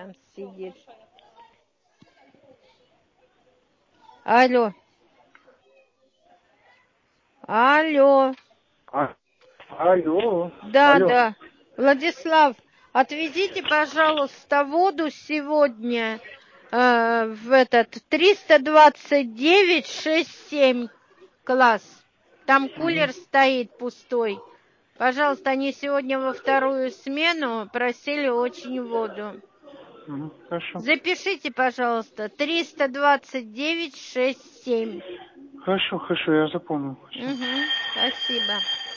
там сидишь. Алло. Алло. Алло. Да, Алло. да. Владислав, отвезите, пожалуйста, воду сегодня в этот 329-67 класс. Там кулер стоит пустой. Пожалуйста, они сегодня во вторую смену просили очень воду. Хорошо. Запишите, пожалуйста, 329-67. Хорошо, я запомнил. Угу, спасибо.